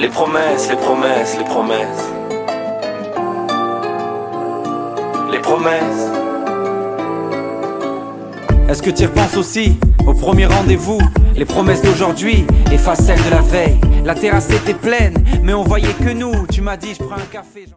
Les promesses, les promesses, les promesses. Les promesses. Est-ce que tu y repenses aussi au premier rendez-vous? Les promesses d'aujourd'hui effacent celles de la veille. La terrasse était pleine, mais on voyait que nous. Tu m'as dit je prends un café.